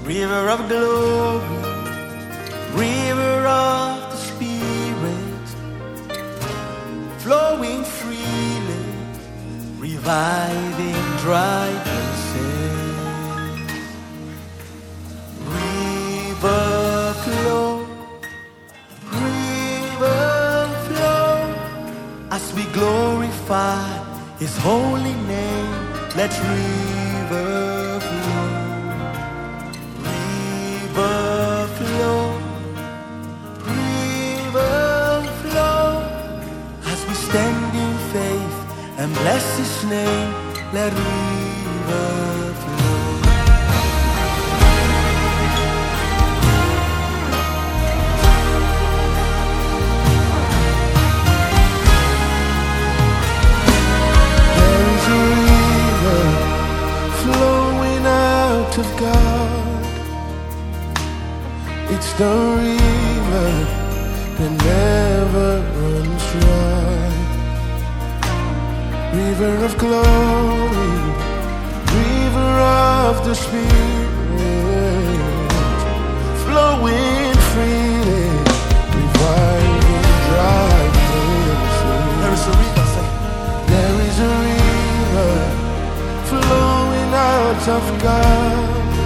River of glory, river of the Spirit, flowing freely, reviving dry places. River flow, as we glorify His holy name. Let river flow, river flow, river flow, as we stand in faith and bless His name. Let river flow. Of God, it's the river that never runs dry. River of glory, river of the Spirit, flowing freely, reviving dry places. There is a river, say. There is a river flowing out of God.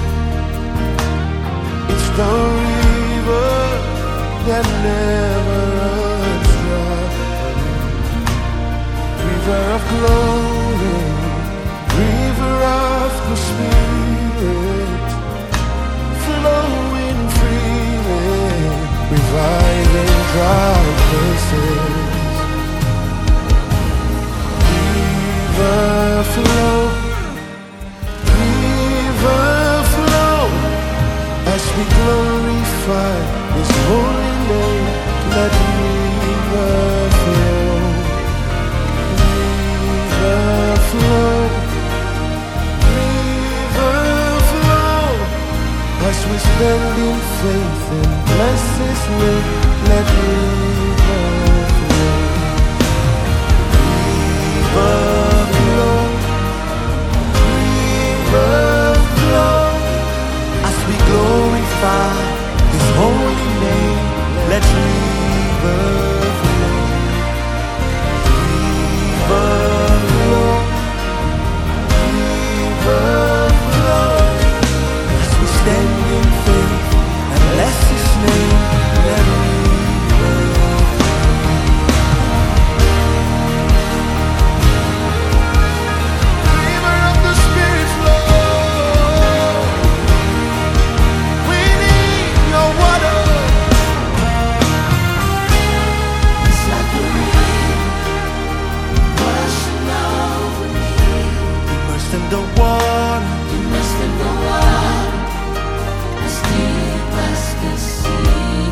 It's the river that never runs dry. River of glory, river of the Spirit, flowing freely, reviving dry places. River flow, as we glorify His holy name. Let river flow, river flow, river flow, as we stand in faith and bless His name. Let river flow, river flow, river flow, as we glorify His holy name. Let river flow, river flow, river flow, as we stand in faith and bless His name. Let river the water, immersed in the water, as deep as the sea.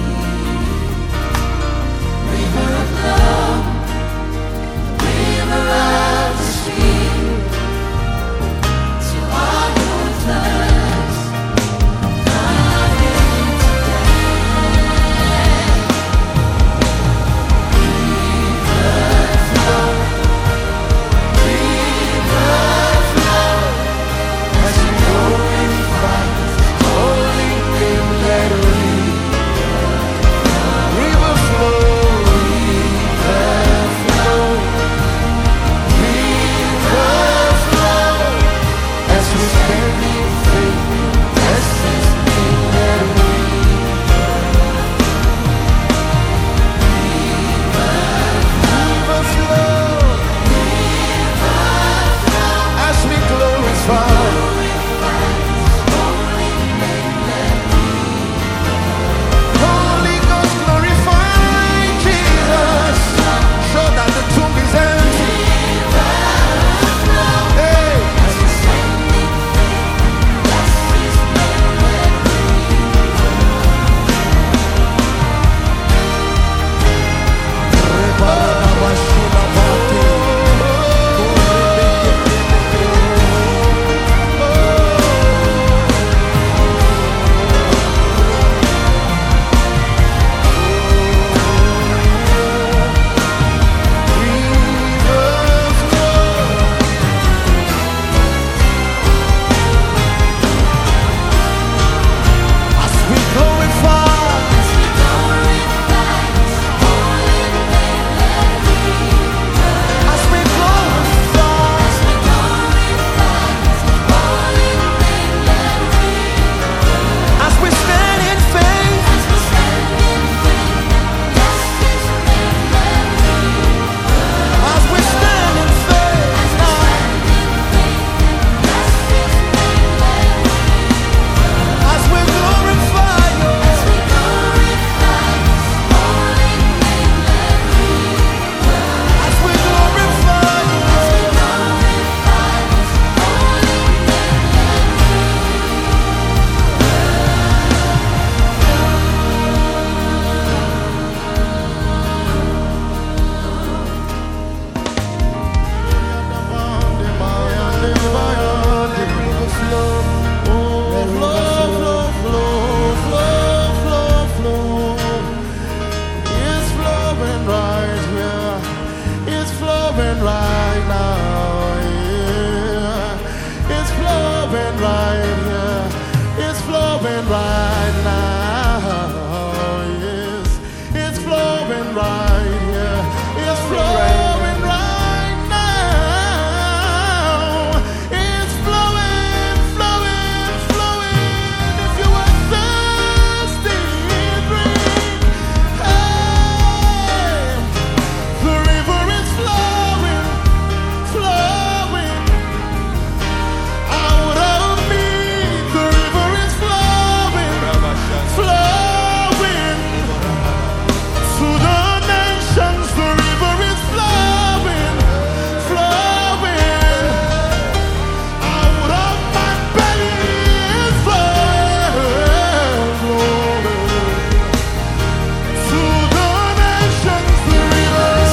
River of love, river of the Spirit, to all who thirst, come in today. River flow, flowing right now. Yes, it's flowing right here. It's flowing right now. It's flowing, flowing, flowing. If you are thirsty, drink. Hey, the river is flowing, flowing out of me. The river is flowing, flowing to the nations. The river is flowing, flowing out of my belly. It's flowing, flowing to the nations. The river is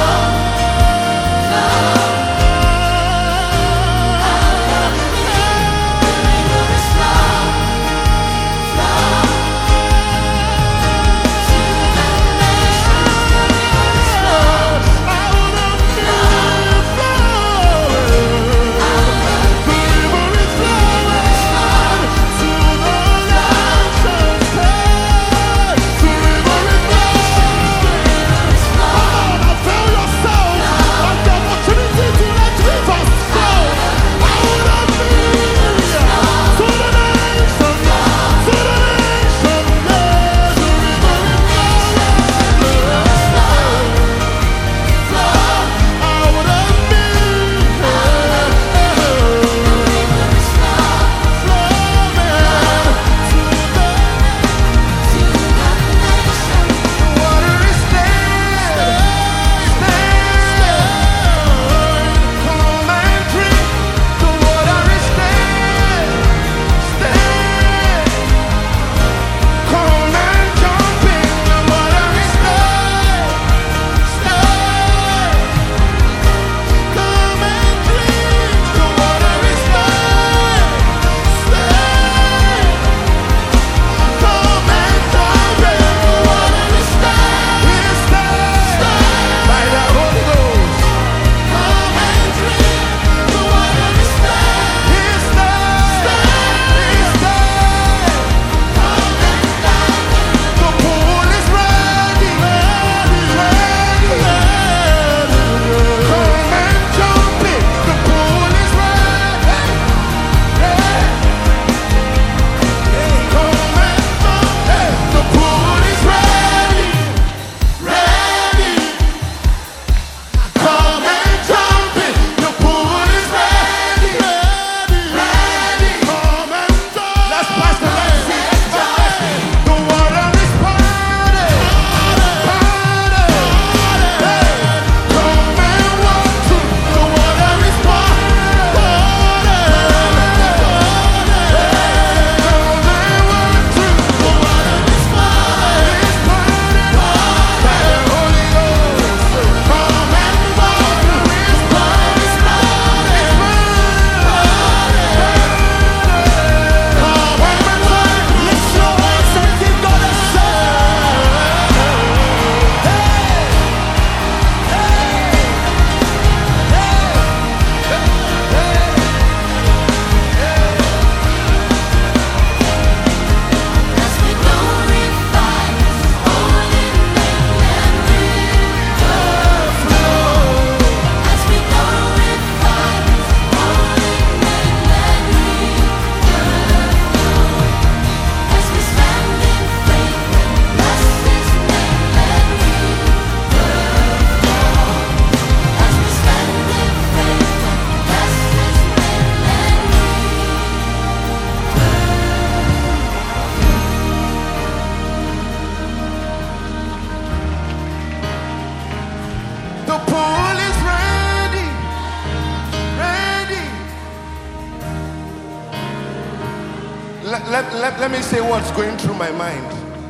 let me say what's going through my mind.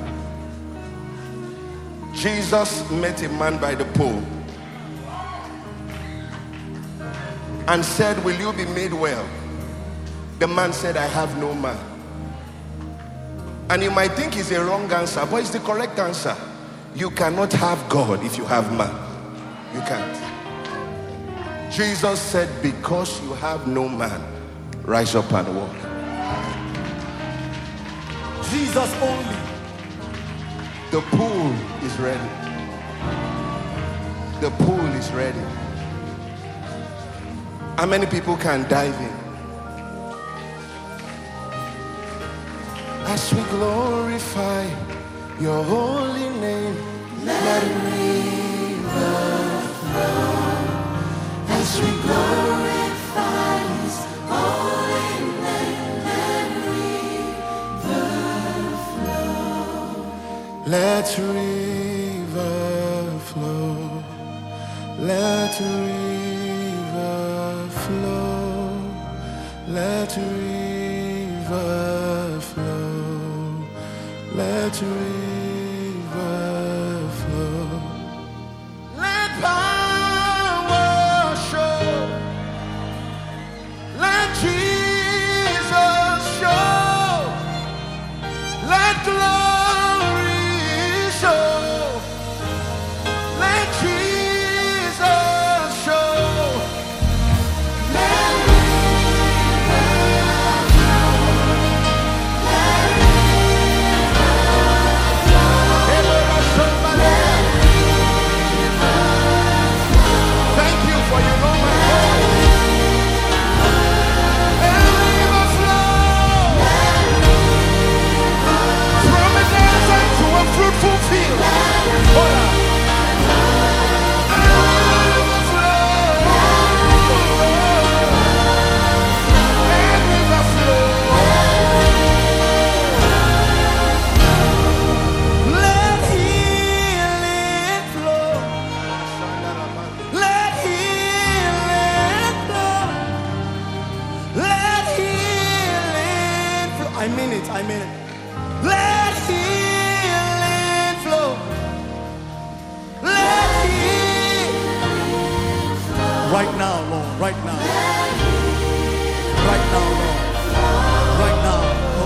Jesus met a man by the pool and said, "Will you be made well?" The man said, "I have no man." And you might think it's a wrong answer, but it's the correct answer. You cannot have God if you have man. You can't. Jesus said, "Because you have no man, rise up and walk." Jesus only. The pool is ready. The pool is ready. How many people can dive in? As we glorify your holy name, let river flow. As we glorify his holy name, let river flow. Let river flow. Let river flow. Let river flow. Let river flow. Let power show. Let Jesus show. Let glory show. Let Jesus show. Let thank you for you know my heart. Let river flow from a desert to a fruitful field. Hola. Let river flow. Let river flow. Let healing flow. Let healing flow. Let healing flow. I mean it, I mean it. Let healing flow. Let healing flow. Right now, Lord. Right now. Right now, Lord. Right now.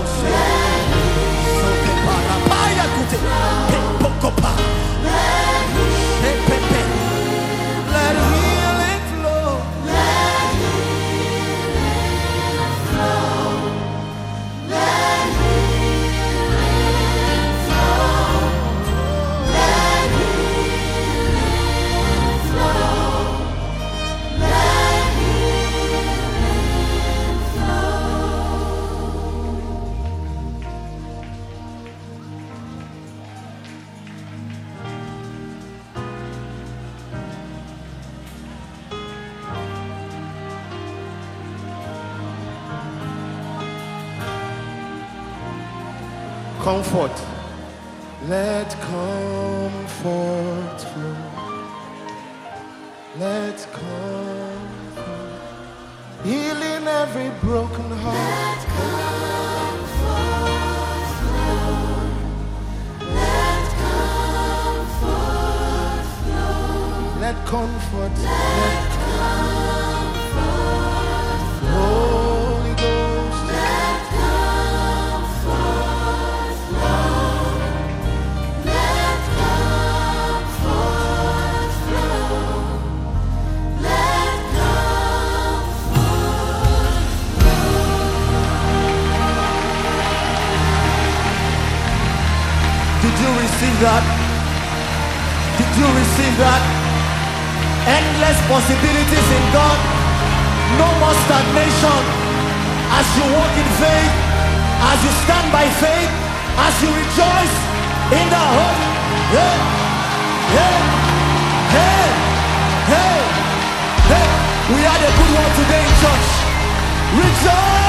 Let healing flow. Comfort. Let comfort flow. Let comfort. Healing every broken heart. Let comfort flow. Let comfort flow. Let comfort. Let comfort flow. Holy Ghost. Let comfort flow. Let comfort flow. Let Did you receive that? Did you receive that? Endless possibilities in God. No more stagnation. As you walk in faith, as you stand by faith, as you rejoice in the hope. Hey, hey, hey, hey, hey. We had a good one today in church. Rejoice.